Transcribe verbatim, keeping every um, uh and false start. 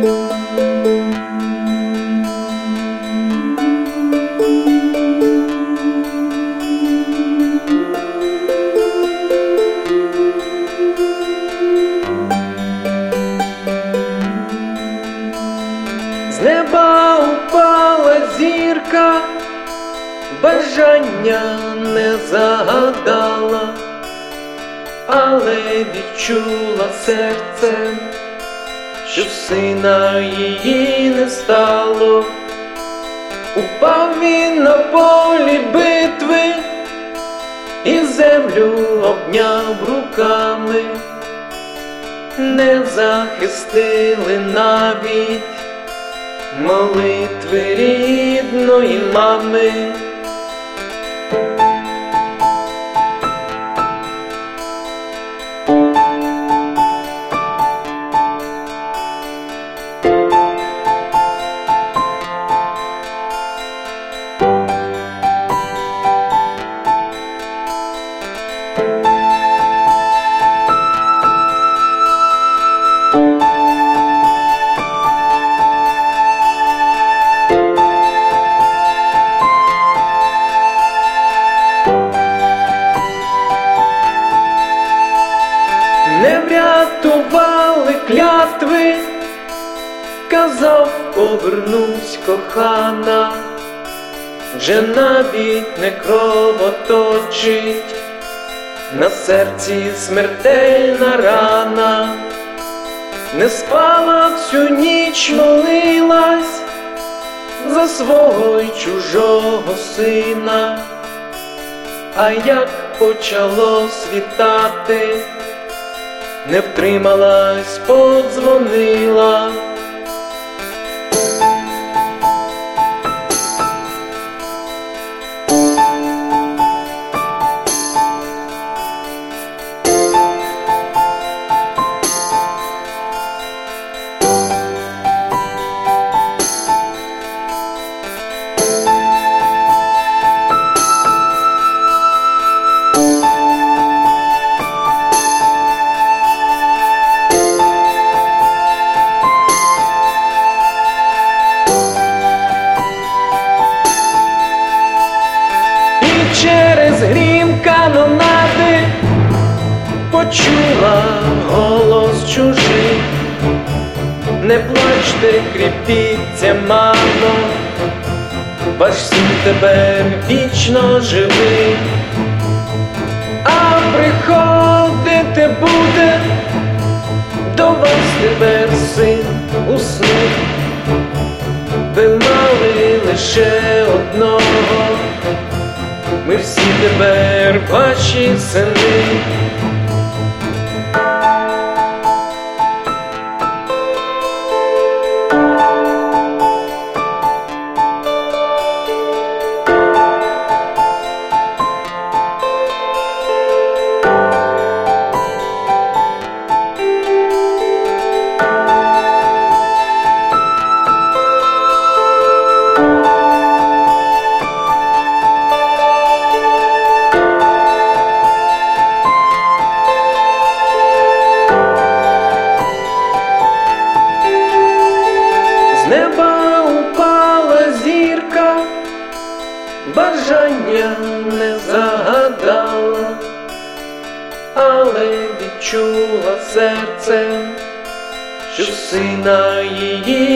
З неба упала зірка, бажання не загадала, але відчула серцем, що сина її не стало. Упав він на полі битви і землю обняв руками. Не захистили навіть молитви рідної мами. Не врятували клятви, казав, повернусь, кохана, вже навіть не кровоточить, на серці смертельна рана. Не спала всю ніч, молилась за свого й чужого сина, а як почало світати, не втрималась, подзвонила. Через грім канонади почула голос чужий. Не плачте, кріпіться, мамо, ваш син тепер вічно живий. А приходити буде до вас тепер син у сни. Ви мали лише одного, ми всі тепер ваші сини. З неба упала зірка, бажання не загадала, але відчула серцем, що сина її